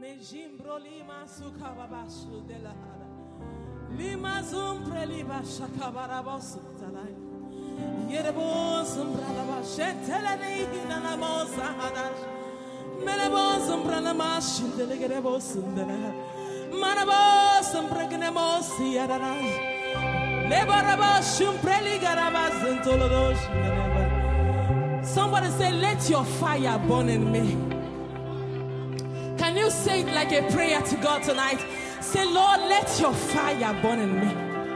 Mejimbro lima sukababasu de la hada. Lima zumpre liba shakabarabos talai. Yerebos umbralaba shentelene hina mosa hadash. Menebos umbralamash de legerebos undela. Manabos umbregnemos yadana. Lebarabas umpreli garabas intolodos. Somebody say, let your fire burn in me. Can you say it like a prayer to God tonight? Say, Lord, let your fire burn in me.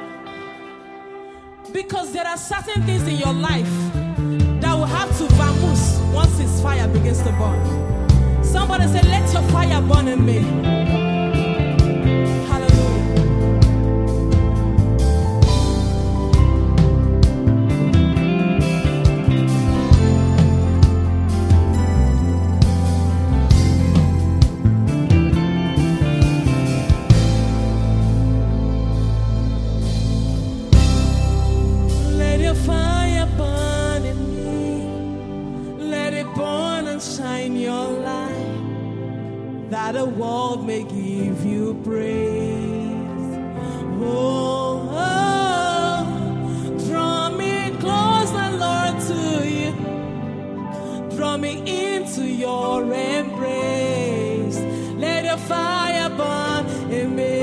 Because there are certain things in your life that will have to vamoose once His fire begins to burn. Somebody say, let your fire burn in me. That the world may give you praise. Oh, oh, draw me closer, Lord, to you. Draw me into your embrace. Let your fire burn in me.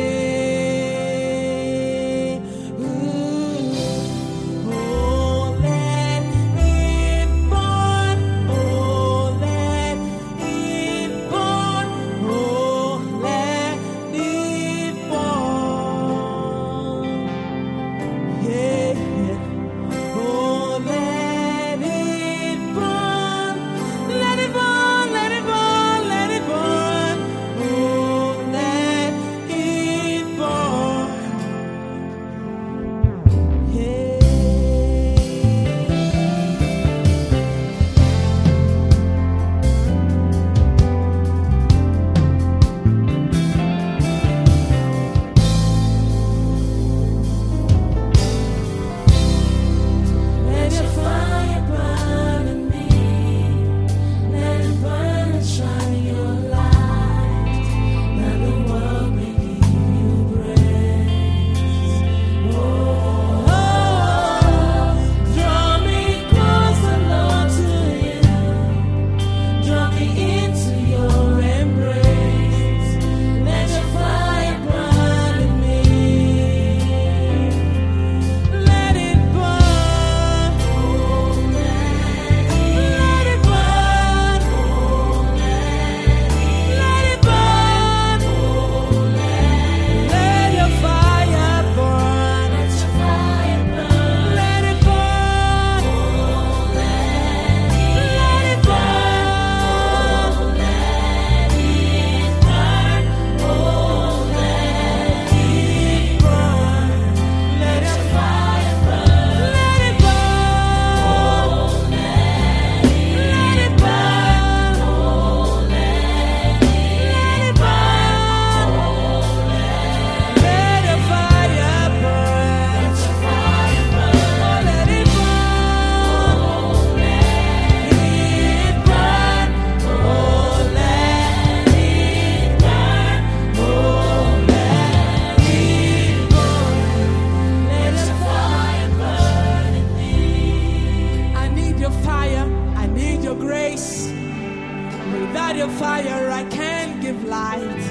Without your fire, I can't give light,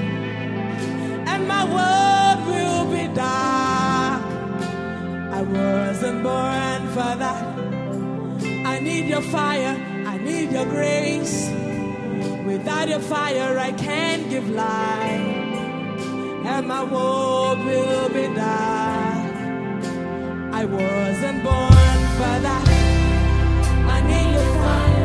and my world will be dark. I wasn't born for that. I need your fire, I need your grace. Without your fire, I can't give light, and my world will be dark. I wasn't born for that. I need your fire.